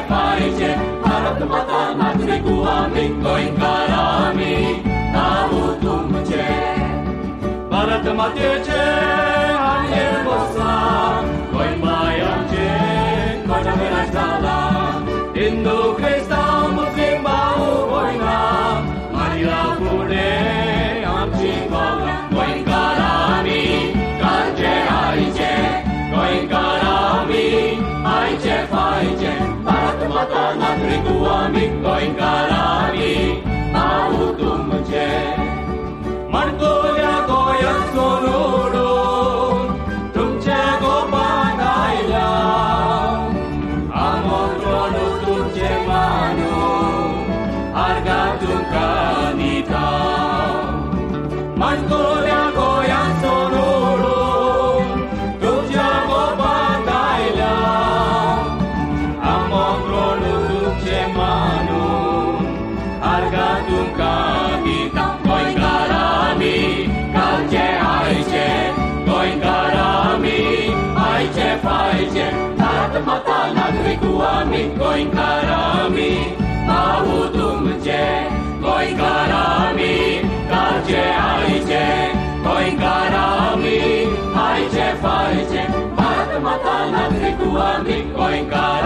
faice, harap mata natri ku aming koin karami, tahu tumce. Barat mate ce, anye bosa, koin bayam ce, koin ameras dala. Hindu Kristen Muslim bau boina, Maria pune amci bala, koin karami, kanje aice, koin karami, aice faice. Mata natri ku aming koin karami, tahu tumce. Martoya goyang sonurun, tumce ko pandaiya. Amon rono tumce manu, harga tungkanita. Martoya goyang sonurun, tumce ko pandaiya. Amon rono tumce manu, harga tungkanita. Koin karami, kalce aice, koin karami, aice faice. Tarat mata natri ku aming koin karami, tahu tumce. Koin karami, kalce aice, koin karami, aice faice. Tarat mata natri ku aming koin karami.